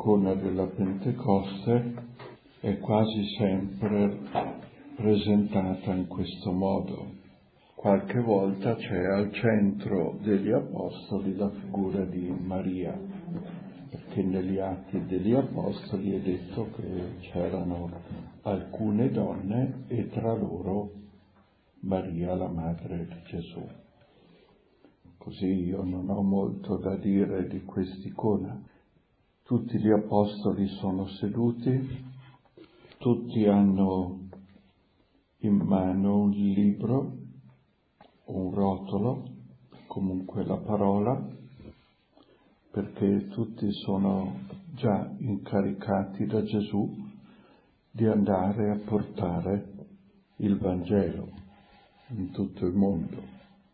l'icona della Pentecoste è quasi sempre presentata in questo modo. Qualche volta c'è al centro degli Apostoli la figura di Maria, perché negli Atti degli Apostoli è detto che c'erano alcune donne e tra loro Maria, la madre di Gesù. Così io non ho molto da dire di quest'icona. Tutti gli Apostoli sono seduti, tutti hanno in mano un libro, un rotolo, comunque la parola, perché tutti sono già incaricati da Gesù di andare a portare il Vangelo in tutto il mondo.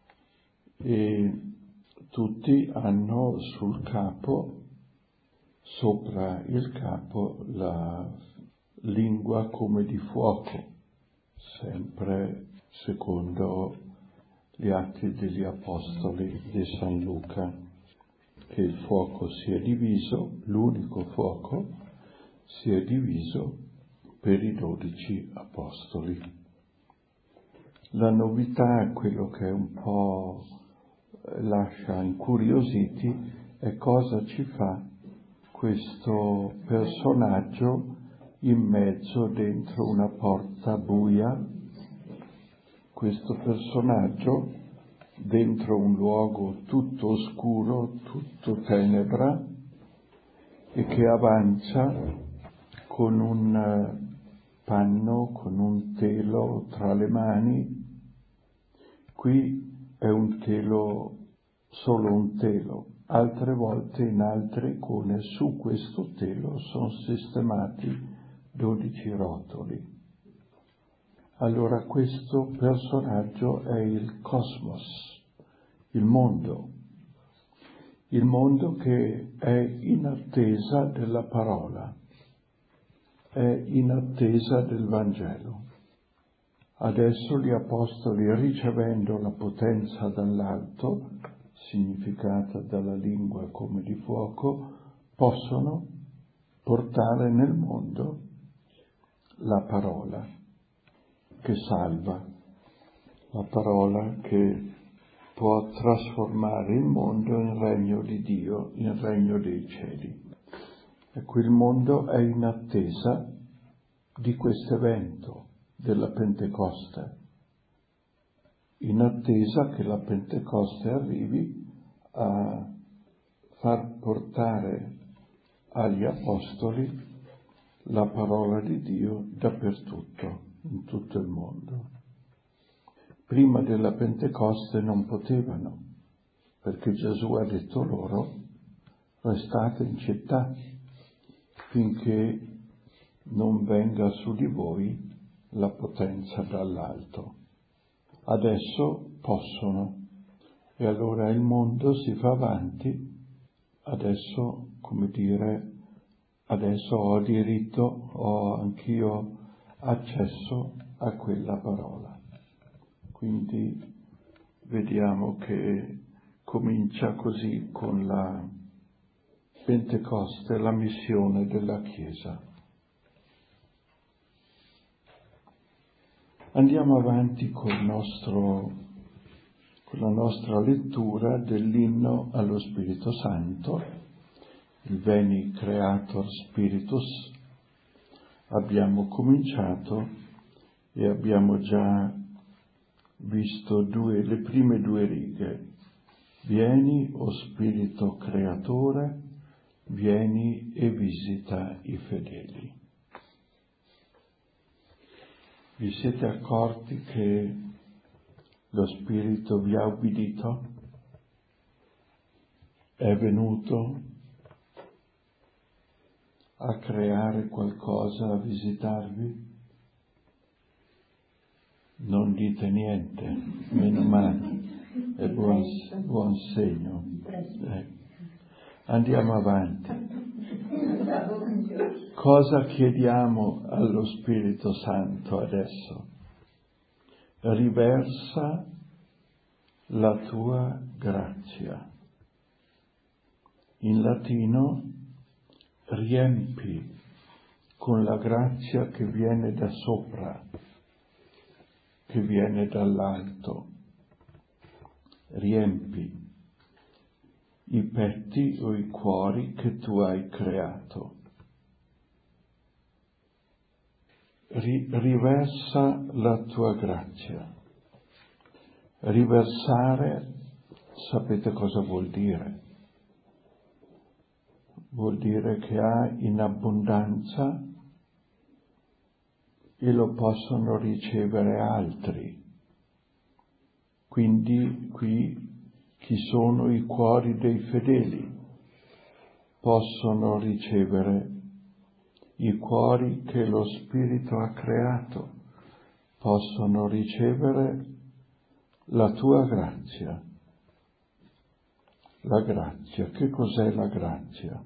E tutti hanno sul capo, sopra il capo, la lingua come di fuoco, sempre secondo gli Atti degli Apostoli di San Luca, che il fuoco si è diviso, l'unico fuoco si è diviso per i 12 Apostoli. La novità, quello che un po' lascia incuriositi, è cosa ci fa questo personaggio in mezzo dentro una porta buia, questo personaggio dentro un luogo tutto oscuro, tutto tenebra, e che avanza con un panno, con un telo tra le mani. Qui è un telo, solo un telo. Altre volte in altre icone su questo telo sono sistemati 12 rotoli. Allora questo personaggio è il cosmos, il mondo che è in attesa della parola, è in attesa del Vangelo. Adesso gli Apostoli, ricevendo la potenza dall'alto, significata dalla lingua come di fuoco, possono portare nel mondo la parola che salva, la parola che può trasformare il mondo in regno di Dio, in regno dei cieli. Ecco, il mondo è in attesa di questo evento della Pentecoste, in attesa che la Pentecoste arrivi a far portare agli Apostoli la parola di Dio dappertutto, in tutto il mondo. Prima della Pentecoste non potevano, perché Gesù ha detto loro: restate in città finché non venga su di voi la potenza dall'alto. Adesso possono, e allora il mondo si fa avanti. Adesso, come dire, adesso ho diritto, ho anch'io accesso a quella parola. Quindi vediamo che comincia così con la Pentecoste, la missione della Chiesa. Andiamo avanti con la nostra lettura dell'inno allo Spirito Santo, il Veni Creator Spiritus. Abbiamo cominciato e abbiamo già visto le prime 2 righe. Vieni, o Spirito Creatore, vieni e visita i fedeli. Vi siete accorti che lo Spirito vi ha ubbidito? È venuto a creare qualcosa, a visitarvi? Non dite niente, meno male, è buon segno. Andiamo avanti. Cosa chiediamo allo Spirito Santo adesso? Riversa la tua grazia. In latino riempi con la grazia che viene da sopra, che viene dall'alto. Riempi i petti o i cuori che tu hai creato. Riversa la tua grazia. Riversare, sapete cosa vuol dire? Vuol dire che ha in abbondanza e lo possono ricevere altri. Quindi qui chi sono i cuori dei fedeli possono ricevere i cuori che lo Spirito ha creato, possono ricevere la tua grazia. La grazia, che cos'è la grazia?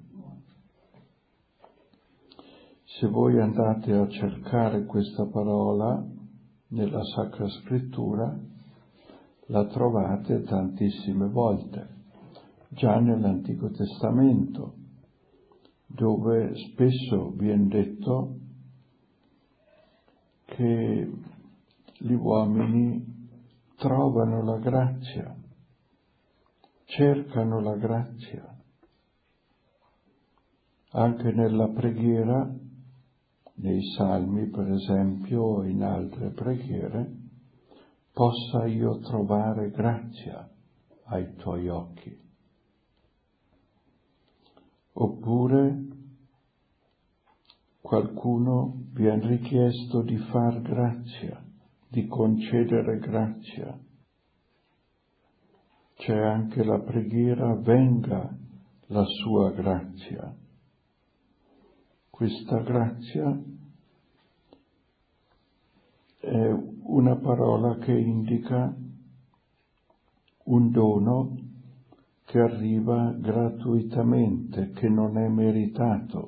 Se voi andate a cercare questa parola nella Sacra Scrittura, la trovate tantissime volte, già nell'Antico Testamento, dove spesso viene detto che gli uomini trovano la grazia, cercano la grazia. Anche nella preghiera, nei salmi per esempio, o in altre preghiere, possa io trovare grazia ai tuoi occhi. Oppure qualcuno viene richiesto di far grazia, di concedere grazia. C'è anche la preghiera, venga la sua grazia. Questa grazia è una parola che indica un dono che arriva gratuitamente, che non è meritato,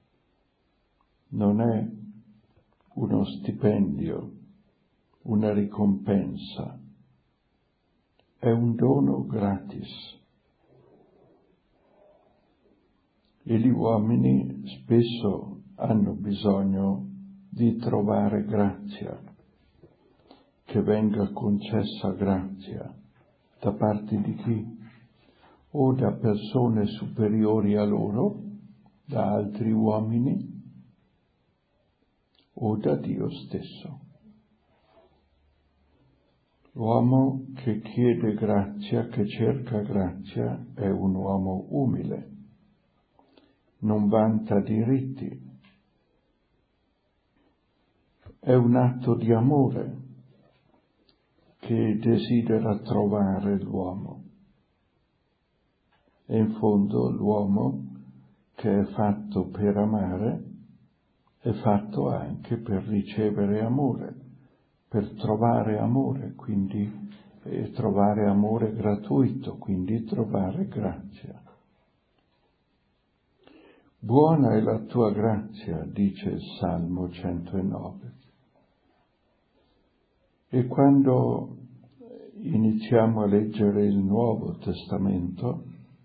non è uno stipendio, una ricompensa, è un dono gratis. E gli uomini spesso hanno bisogno di trovare grazia, che venga concessa grazia da parte di chi? O da persone superiori a loro, da altri uomini, o da Dio stesso. L'uomo che chiede grazia, che cerca grazia, è un uomo umile, non vanta diritti, è un atto di amore che desidera trovare l'uomo. E in fondo l'uomo che è fatto per amare è fatto anche per ricevere amore, per trovare amore, quindi trovare amore gratuito, quindi trovare grazia. Buona è la tua grazia, dice il Salmo 109. E quando iniziamo a leggere il Nuovo Testamento,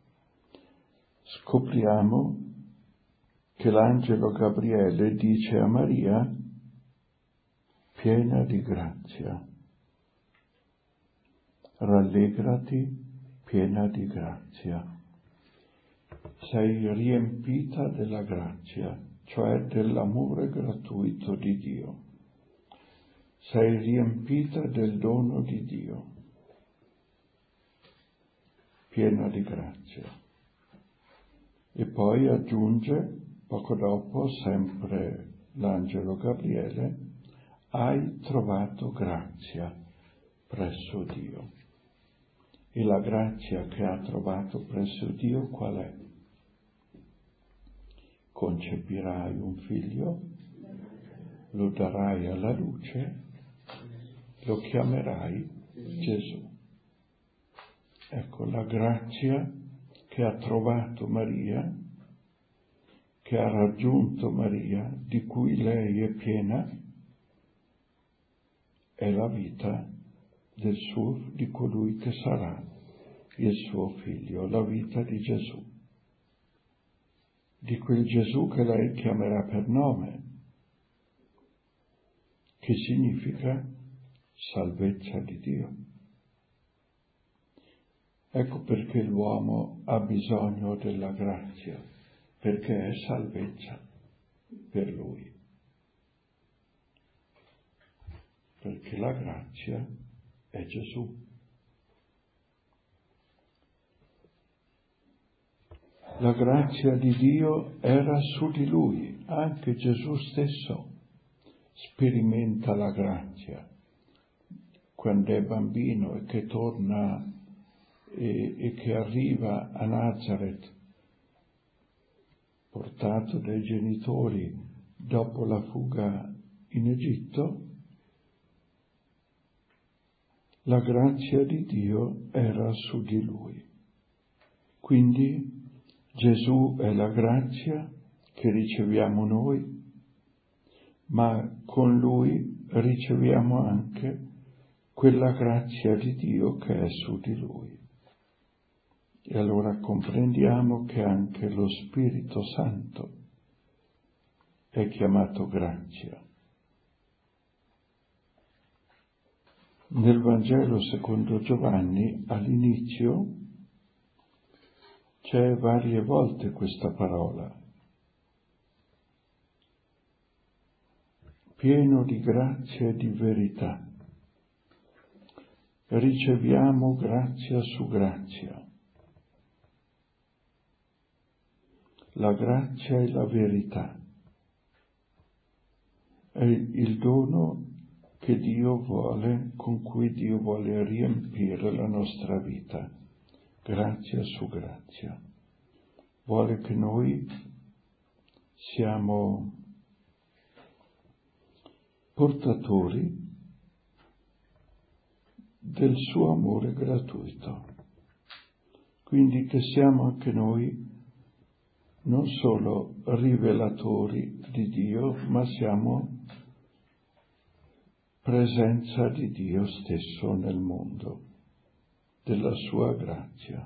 scopriamo che l'angelo Gabriele dice a Maria, piena di grazia, rallegrati, piena di grazia. Sei riempita della grazia, cioè dell'amore gratuito di Dio. Sei riempita del dono di Dio, piena di grazia. E poi aggiunge, poco dopo, sempre l'angelo Gabriele, hai trovato grazia presso Dio. E la grazia che ha trovato presso Dio qual è? Concepirai un figlio, lo darai alla luce, lo chiamerai Gesù. Ecco, la grazia che ha trovato Maria, che ha raggiunto Maria, di cui lei è piena, è la vita di colui che sarà il suo figlio, la vita di Gesù. di quel Gesù che lei chiamerà per nome, che significa salvezza di Dio. Ecco perché l'uomo ha bisogno della grazia, perché è salvezza per lui. Perché la grazia è Gesù. La grazia di Dio era su di lui, anche Gesù stesso sperimenta la grazia quando è bambino e che torna e che arriva a Nazareth, portato dai genitori dopo la fuga in Egitto. La grazia di Dio era su di lui. Quindi Gesù è la grazia che riceviamo noi, ma con lui riceviamo anche quella grazia di Dio che è su di lui. E allora comprendiamo che anche lo Spirito Santo è chiamato grazia. Nel Vangelo secondo Giovanni, all'inizio, c'è varie volte questa parola, pieno di grazia e di verità. Riceviamo grazia su grazia. La grazia e la verità è il dono che Dio vuole, con cui Dio vuole riempire la nostra vita, grazia su grazia. Vuole che noi siamo portatori del suo amore gratuito, quindi che siamo anche noi non solo rivelatori di Dio, ma siamo presenza di Dio stesso nel mondo, della sua grazia.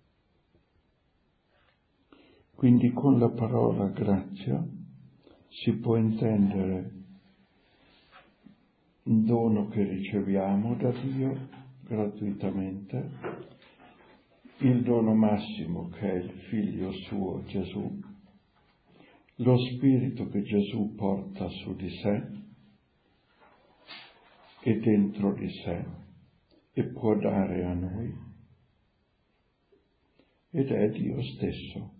Quindi con la parola grazia si può intendere un dono che riceviamo da Dio gratuitamente, il dono massimo che è il Figlio suo Gesù, lo Spirito che Gesù porta su di sé e dentro di sé e può dare a noi, ed è Dio stesso,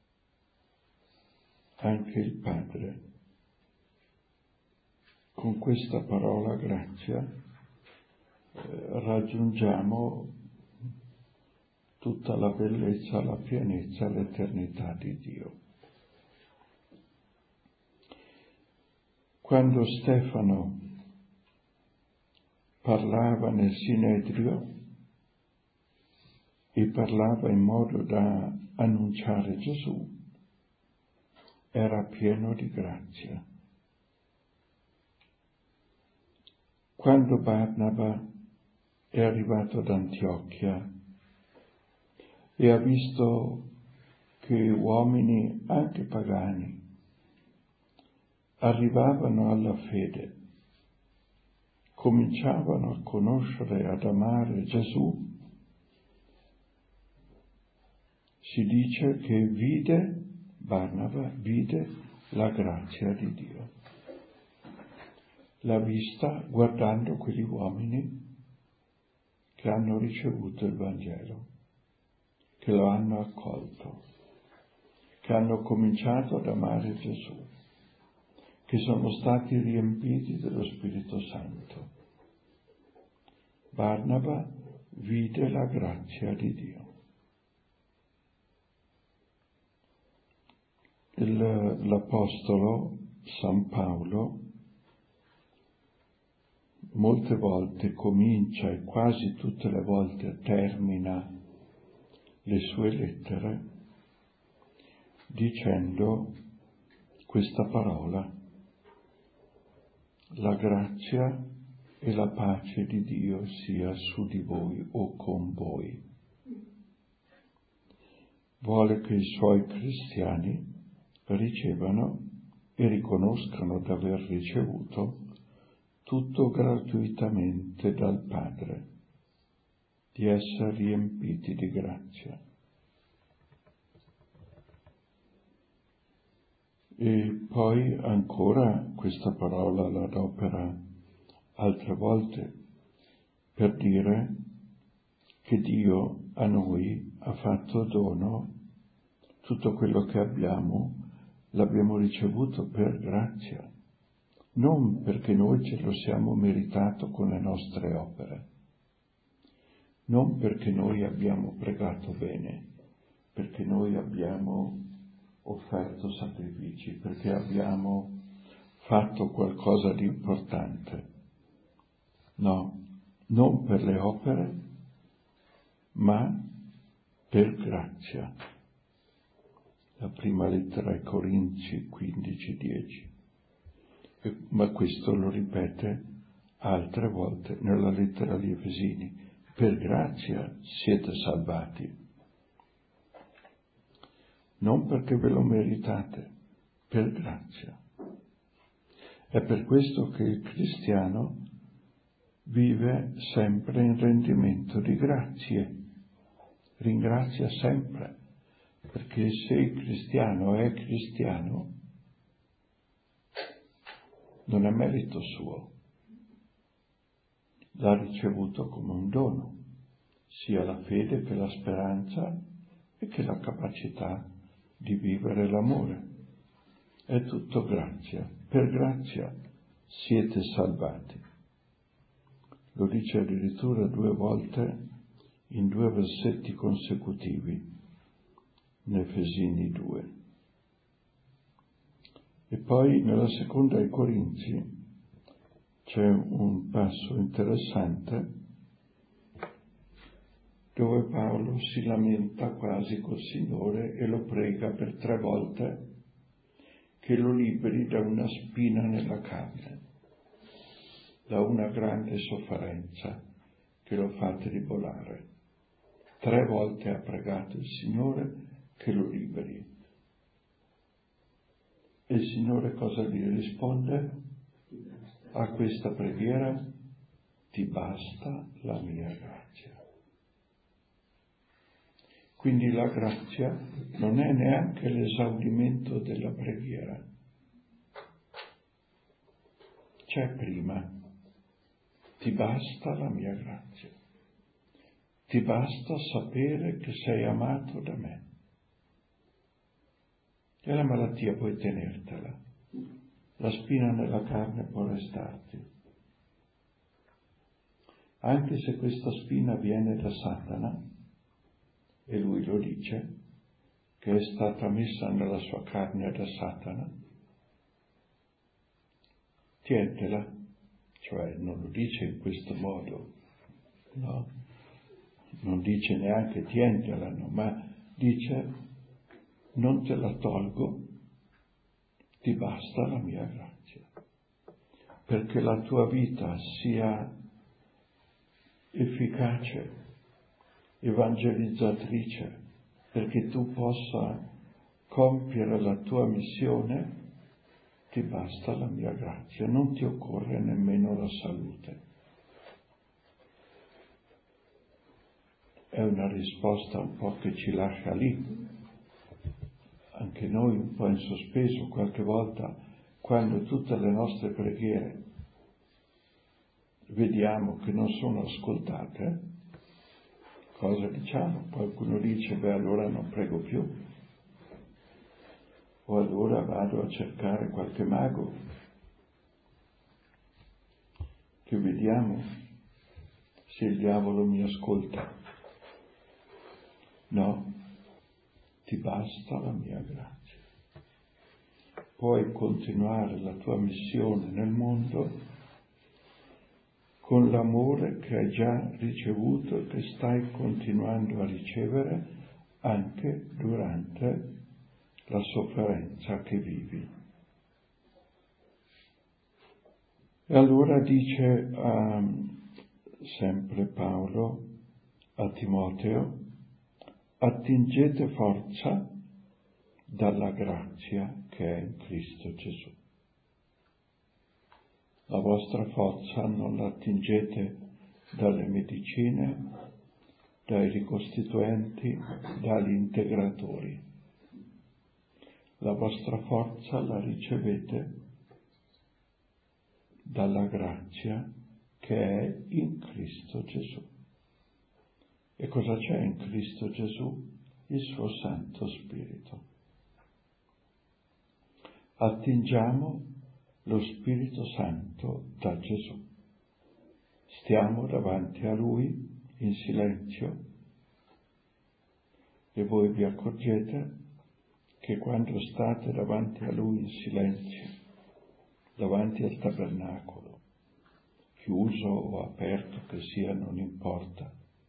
anche il Padre. Con questa parola grazia raggiungiamo tutta la bellezza, la pienezza, l'eternità di Dio. Quando Stefano parlava nel Sinedrio e parlava in modo da annunciare Gesù, era pieno di grazia. Quando Barnaba è arrivato ad Antiochia e ha visto che uomini, anche pagani, arrivavano alla fede, cominciavano a conoscere e ad amare Gesù, si dice che Barnaba vide la grazia di Dio. L'ha vista guardando quegli uomini che hanno ricevuto il Vangelo, che lo hanno accolto, che hanno cominciato ad amare Gesù, che sono stati riempiti dello Spirito Santo. Barnaba vide la grazia di Dio. L'Apostolo San Paolo molte volte comincia e quasi tutte le volte termina le sue lettere dicendo questa parola: la grazia e la pace di Dio sia su di voi o con voi. Vuole che i suoi cristiani ricevano e riconoscano di aver ricevuto tutto gratuitamente dal Padre, di essere riempiti di grazia. E poi ancora questa parola la adopera altre volte per dire che Dio a noi ha fatto dono tutto quello che abbiamo, l'abbiamo ricevuto per grazia, non perché noi ce lo siamo meritato con le nostre opere, non perché noi abbiamo pregato bene, perché noi abbiamo offerto sacrifici, perché abbiamo fatto qualcosa di importante. No, non per le opere, ma per grazia. La prima lettera ai Corinzi 15:10. Ma questo lo ripete altre volte nella lettera agli Efesini. Per grazia siete salvati. Non perché ve lo meritate, per grazia. È per questo che il cristiano vive sempre in rendimento di grazie, ringrazia sempre, perché se il cristiano è cristiano, non è merito suo, l'ha ricevuto come un dono, sia la fede che la speranza e che la capacità di vivere l'amore. È tutto grazia. Per grazia siete salvati. Lo dice addirittura 2 volte in 2 versetti consecutivi, in Efesini 2. E poi nella seconda ai Corinzi c'è un passo interessante dove Paolo si lamenta quasi col Signore e lo prega per 3 volte che lo liberi da una spina nella carne, da una grande sofferenza che lo fa tribolare. 3 volte ha pregato il Signore che lo liberi. E il Signore cosa gli risponde a questa preghiera? Ti basta la mia grazia. Quindi la grazia non è neanche l'esaudimento della preghiera. C'è prima. Ti basta la mia grazia. Ti basta sapere che sei amato da me. E la malattia puoi tenertela. La spina nella carne può restarti. Anche se questa spina viene da Satana, e lui lo dice, che è stata messa nella sua carne da Satana, tientela, cioè non lo dice in questo modo, no? Non dice neanche tientela, no? Ma dice non te la tolgo, ti basta la mia grazia, perché la tua vita sia efficace, evangelizzatrice, perché tu possa compiere la tua missione, ti basta la mia grazia, non ti occorre nemmeno la salute. È una risposta un po' che ci lascia lì, anche noi un po' in sospeso qualche volta, quando tutte le nostre preghiere vediamo che non sono ascoltate. Cosa diciamo? Qualcuno dice, allora non prego più, o allora vado a cercare qualche mago, che vediamo se il diavolo mi ascolta. No, ti basta la mia grazia. Puoi continuare la tua missione nel mondo con l'amore che hai già ricevuto e che stai continuando a ricevere anche durante la sofferenza che vivi. E allora dice sempre Paolo a Timoteo, attingete forza dalla grazia che è in Cristo Gesù. La vostra forza non la attingete dalle medicine, dai ricostituenti, dagli integratori. La vostra forza la ricevete dalla grazia che è in Cristo Gesù. E cosa c'è in Cristo Gesù? Il suo Santo Spirito. Attingiamo lo Spirito Santo da Gesù. Stiamo davanti a Lui in silenzio e voi vi accorgete che quando state davanti a Lui in silenzio, davanti al tabernacolo, chiuso o aperto che sia, non importa,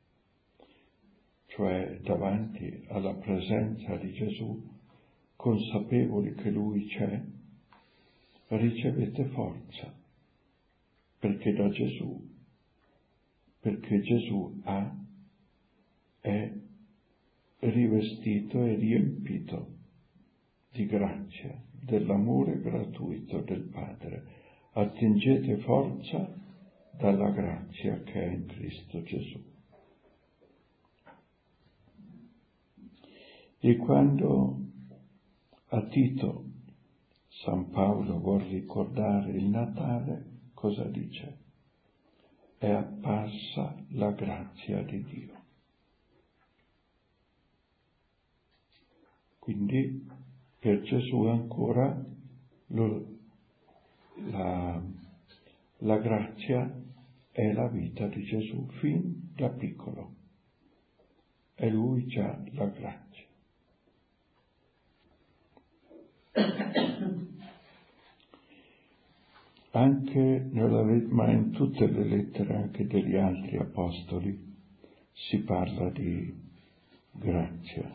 cioè davanti alla presenza di Gesù, consapevoli che Lui c'è, ricevete forza, perché da Gesù, perché Gesù è rivestito e riempito di grazia, dell'amore gratuito del Padre. Attingete forza dalla grazia che è in Cristo Gesù. E quando a Tito San Paolo vuol ricordare il Natale, cosa dice? È apparsa la grazia di Dio. Quindi per Gesù ancora la grazia è la vita di Gesù fin da piccolo. È Lui già la grazia. Anche ma in tutte le lettere anche degli altri apostoli si parla di grazia.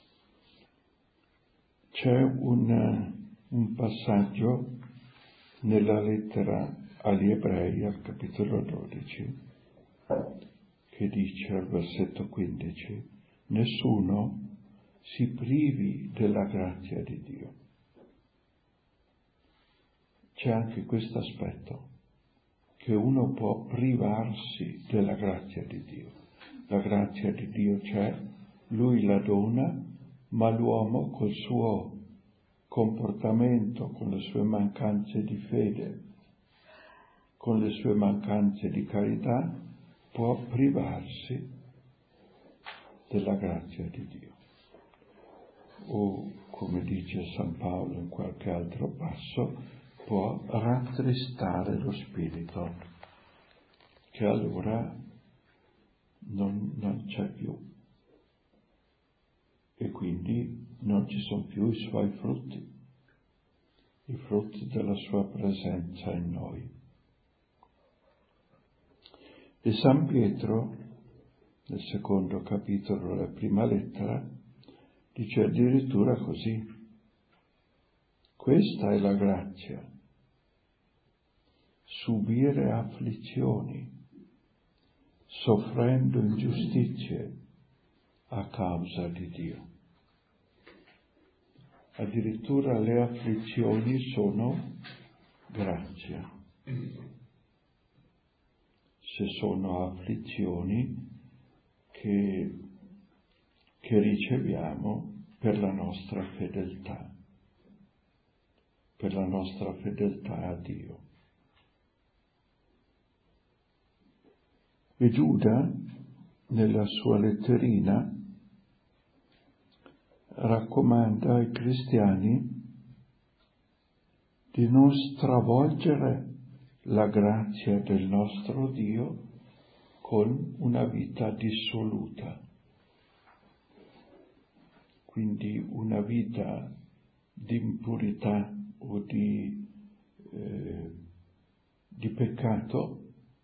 C'è un passaggio nella lettera agli Ebrei, al capitolo 12, che dice al versetto 15: nessuno si privi della grazia di Dio. C'è anche questo aspetto, che uno può privarsi della grazia di Dio. La grazia di Dio c'è, Lui la dona, ma l'uomo col suo comportamento, con le sue mancanze di fede, con le sue mancanze di carità, può privarsi della grazia di Dio. O, come dice San Paolo in qualche altro passo, può rattristare lo spirito, che allora non c'è più. E quindi non ci sono più i suoi frutti, i frutti della sua presenza in noi. E San Pietro, nel secondo capitolo della prima lettera, dice addirittura così: questa è la grazia, subire afflizioni, soffrendo ingiustizie a causa di Dio. Addirittura le afflizioni sono grazia. Se sono afflizioni che riceviamo per la nostra fedeltà a Dio. E Giuda, nella sua letterina, raccomanda ai cristiani di non stravolgere la grazia del nostro Dio con una vita dissoluta. Quindi una vita di impurità o di peccato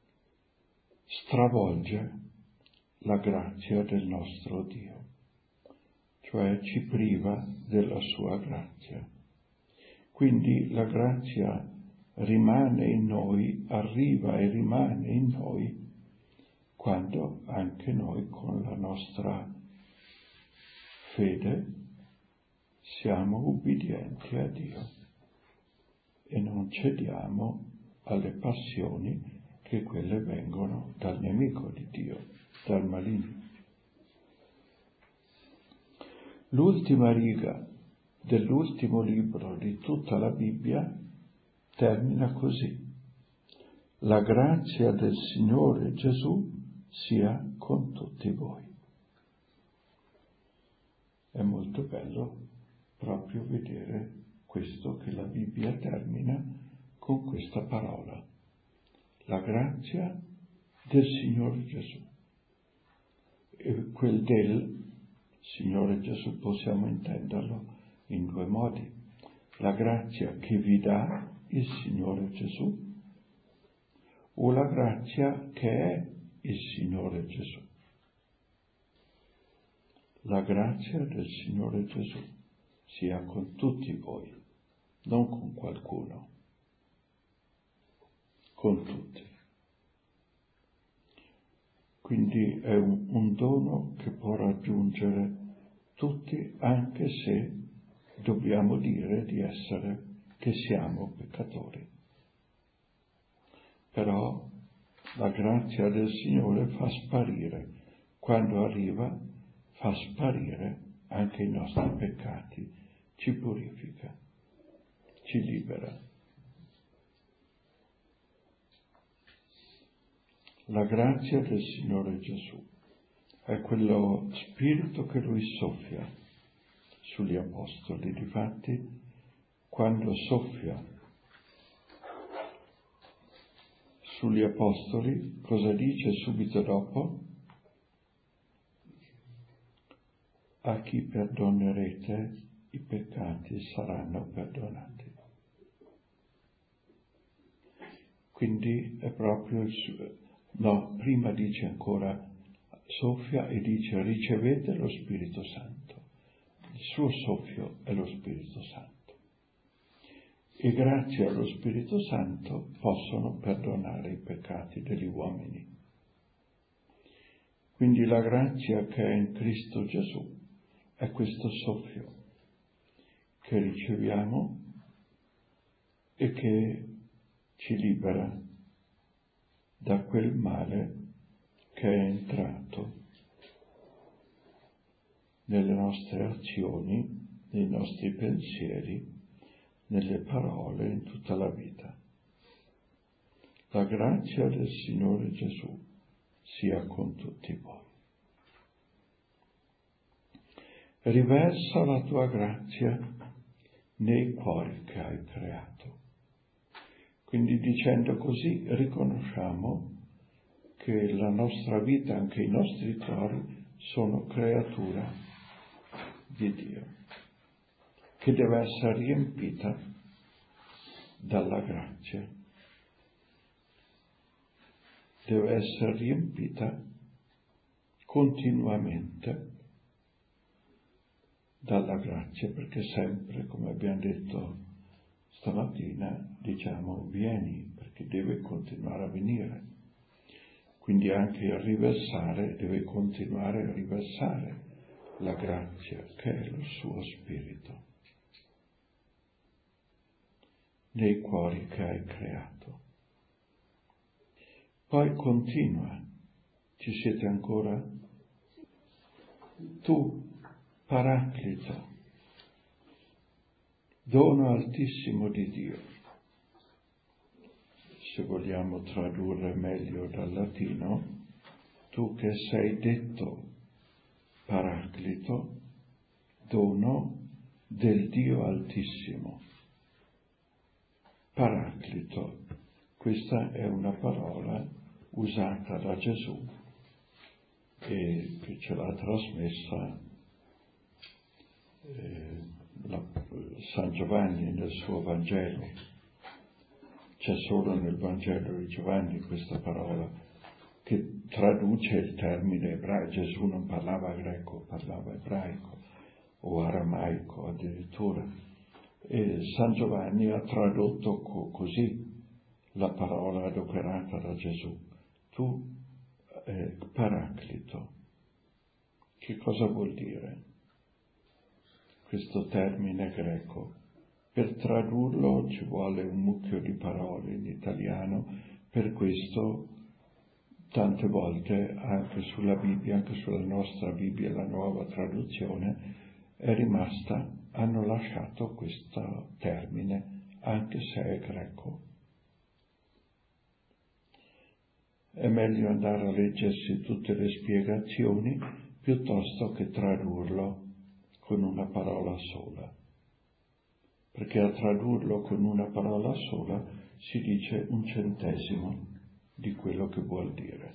stravolge la grazia del nostro Dio, cioè ci priva della sua grazia. Quindi la grazia rimane in noi, arriva e rimane in noi, quando anche noi con la nostra fede siamo ubbidienti a Dio e non cediamo alle passioni che quelle vengono dal nemico di Dio, dal maligno. L'ultima riga dell'ultimo libro di tutta la Bibbia termina così: la grazia del Signore Gesù sia con tutti voi. È molto bello proprio vedere questo, che la Bibbia termina con questa parola: la grazia del Signore Gesù. E quel del Signore Gesù possiamo intenderlo in due modi: la grazia che vi dà il Signore Gesù o la grazia che è il Signore Gesù. La grazia del Signore Gesù sia con tutti voi, non con qualcuno, con tutti. Quindi è un dono che può raggiungere tutti, anche se dobbiamo dire che siamo peccatori. Però la grazia del Signore fa sparire, quando arriva, fa sparire anche i nostri peccati, ci purifica, ci libera. La grazia del Signore Gesù è quello spirito che Lui soffia sugli apostoli. Difatti, quando soffia sugli apostoli, cosa dice subito dopo? A chi perdonerete i peccati saranno perdonati. Quindi è proprio prima dice ancora, soffia e dice ricevete lo Spirito Santo. Il suo soffio è lo Spirito Santo. E grazie allo Spirito Santo possono perdonare i peccati degli uomini. Quindi la grazia che è in Cristo Gesù è questo soffio che riceviamo e che ci libera da quel male che è entrato nelle nostre azioni, nei nostri pensieri, nelle parole, in tutta la vita. La grazia del Signore Gesù sia con tutti voi. Riversa la tua grazia nei cuori che hai creato. Quindi dicendo così riconosciamo che la nostra vita, anche i nostri cuori, sono creatura di Dio, che deve essere riempita dalla grazia. Deve essere riempita continuamente dalla grazia, perché sempre, come abbiamo detto stamattina, diciamo vieni, perché deve continuare a venire. Quindi anche il riversare deve continuare a riversare la grazia che è lo suo Spirito nei cuori che hai creato. Poi continua, ci siete ancora? Tu, Paraclito, dono altissimo di Dio. Se vogliamo tradurre meglio dal latino, tu che sei detto Paraclito, dono del Dio Altissimo. Paraclito, questa è una parola usata da Gesù e che ce l'ha trasmessa San Giovanni nel suo Vangelo. C'è solo nel Vangelo di Giovanni questa parola che traduce il termine ebraico. Gesù non parlava greco, parlava ebraico o aramaico addirittura. E San Giovanni ha tradotto così la parola adoperata da Gesù. Tu, Paraclito. Che cosa vuol dire? questo termine greco. Per tradurlo ci vuole un mucchio di parole in italiano, per questo tante volte anche sulla Bibbia, anche sulla nostra Bibbia, la nuova traduzione, è rimasta, hanno lasciato questo termine, anche se è greco. È meglio andare a leggersi tutte le spiegazioni piuttosto che tradurlo con una parola sola. Perché a tradurlo con una parola sola si dice 1/100 di quello che vuol dire.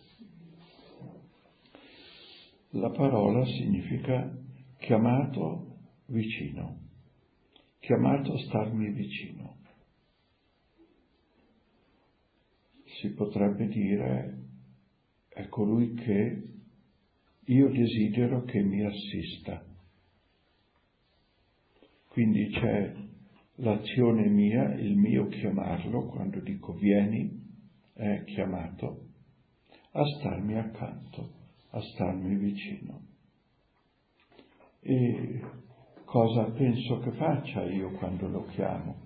La parola significa chiamato vicino, chiamato a starmi vicino. Si potrebbe dire è colui che io desidero che mi assista. Quindi c'è l'azione mia, il mio chiamarlo, quando dico vieni, è chiamato a starmi accanto, a starmi vicino. E cosa penso che faccia io quando lo chiamo?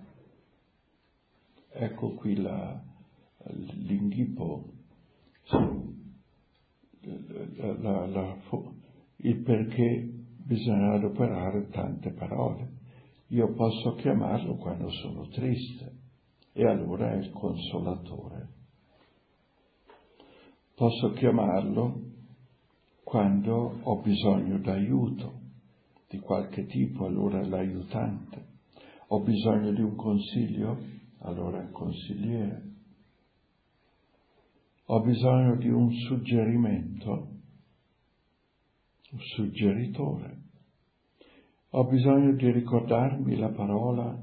Ecco qui l'inghippo, il perché bisogna adoperare tante parole. Io posso chiamarlo quando sono triste e allora è il consolatore. Posso chiamarlo quando ho bisogno d'aiuto di qualche tipo, allora è l'aiutante. Ho bisogno di un consiglio, allora è il consigliere. Ho bisogno di un suggerimento, un suggeritore. Ho bisogno di ricordarmi la parola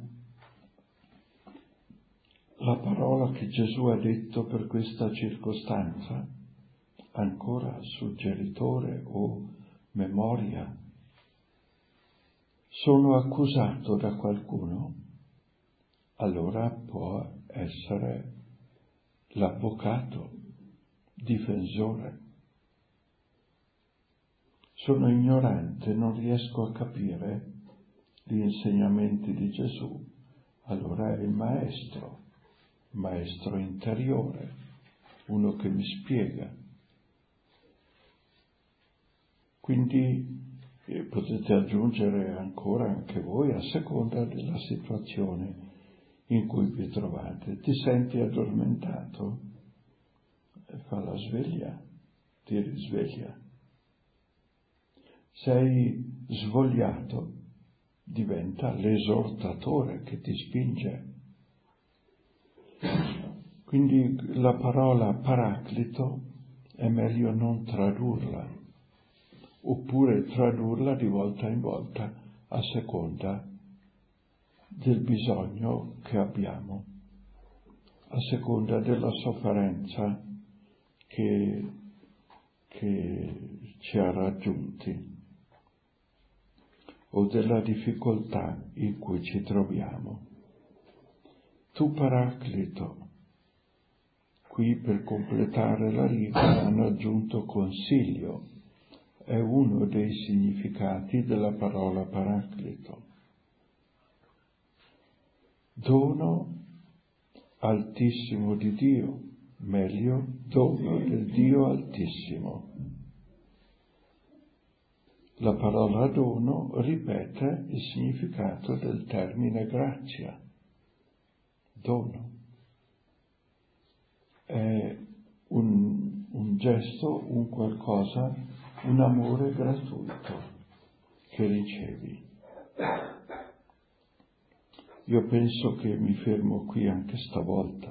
che Gesù ha detto per questa circostanza, ancora suggeritore o memoria. Sono accusato da qualcuno, allora può essere l'avvocato, difensore. Sono ignorante, non riesco a capire gli insegnamenti di Gesù, allora è il maestro interiore, uno che mi spiega. Quindi potete aggiungere ancora anche voi, a seconda della situazione in cui vi trovate. Ti senti addormentato? Fa la sveglia, ti risveglia. Sei svogliato, diventa l'esortatore che ti spinge. Quindi la parola paraclito è meglio non tradurla, oppure tradurla di volta in volta a seconda del bisogno che abbiamo, a seconda della sofferenza che ci ha raggiunti o della difficoltà in cui ci troviamo. Tu paraclito, qui per completare la riga hanno aggiunto consiglio, è uno dei significati della parola paraclito. Dono altissimo di Dio, meglio dono del Dio altissimo. La parola dono ripete il significato del termine grazia. Dono. È un gesto, un qualcosa, un amore gratuito che ricevi. Io penso che mi fermo qui anche stavolta.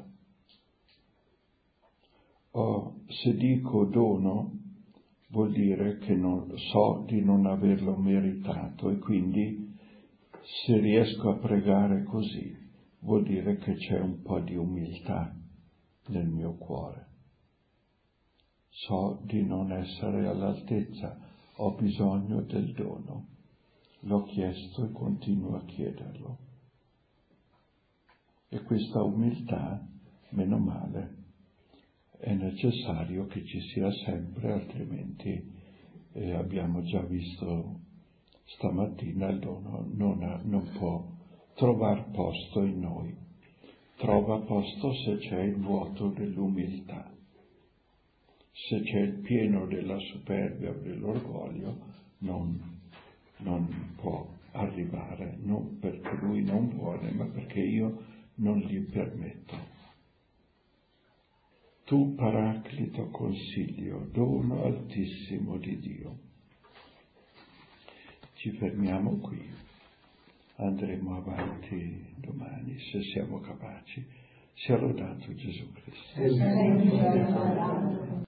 Se dico dono, vuol dire che non so di non averlo meritato e quindi se riesco a pregare così vuol dire che c'è un po' di umiltà nel mio cuore. So di non essere all'altezza, ho bisogno del dono. L'ho chiesto e continuo a chiederlo. E questa umiltà, meno male, è necessario che ci sia sempre, altrimenti abbiamo già visto stamattina il dono non può trovare posto in noi. Trova posto se c'è il vuoto dell'umiltà. Se c'è il pieno della superbia o dell'orgoglio, non può arrivare, non perché lui non vuole, ma perché io non gli permetto. Tu, Paraclito, consiglio, dono altissimo di Dio. Ci fermiamo qui, andremo avanti domani, se siamo capaci. Sia lodato Gesù Cristo.